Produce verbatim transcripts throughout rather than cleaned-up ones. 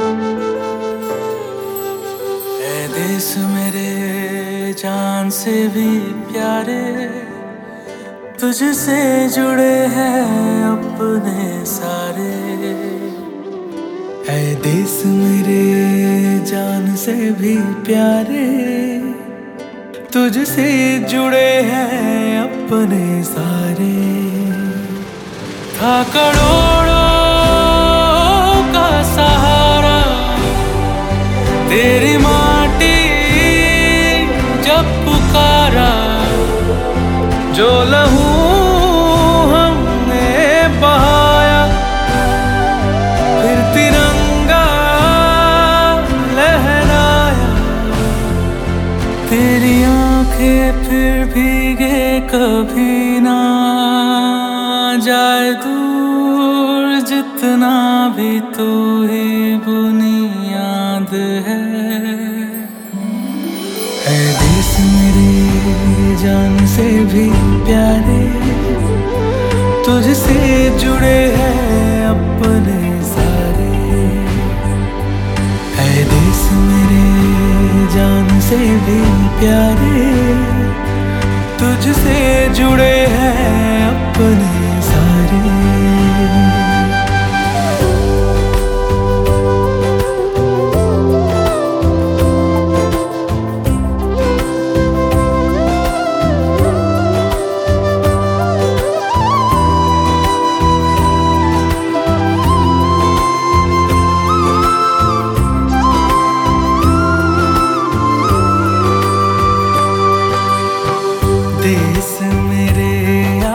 ऐ देश मेरे जान से भी प्यारे, तुझसे जुड़े हैं अपने सारे। ऐ देश मेरे जान से भी प्यारे, तुझसे जुड़े हैं अपने सारे। था करोड़ों का सहारा तेरी माटी जब पुकारा, जो लहू हमने बहाया, फिर तिरंगा लहराया। तेरी आंखें फिर भीगे कभी ना जाए दूर, जितना भी तू ही बुनियाद है। ऐ देश मेरे जान से भी प्यारे, तुझसे जुड़े हैं अपने सारे। ऐ देश मेरे जान से भी प्यारे, तुझसे जुड़े हैं अपने सारे। देश मेरे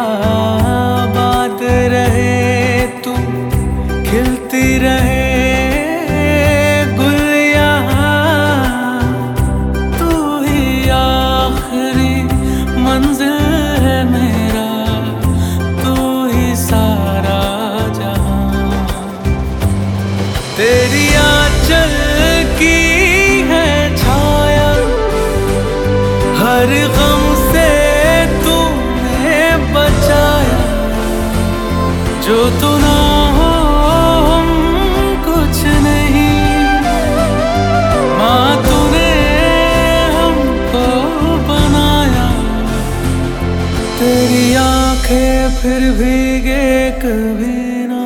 आबाद रहे, तू खिलती रहे गुल यहाँ, तू ही आखिरी मंजिल है मेरा, तू ही सारा जहां। तेरी आंचल की है छाया, हर गम से बचाया। जो तू ना हो हम कुछ नहीं, माँ तूने हमको बनाया। तेरी आंखें फिर भीगे कभी ना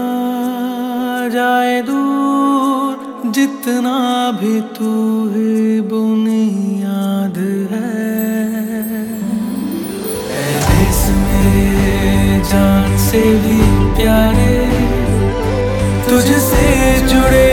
जाए दूर, जितना भी तू ही बुनियाद है। जान से भी प्यारे, तुझसे जुड़े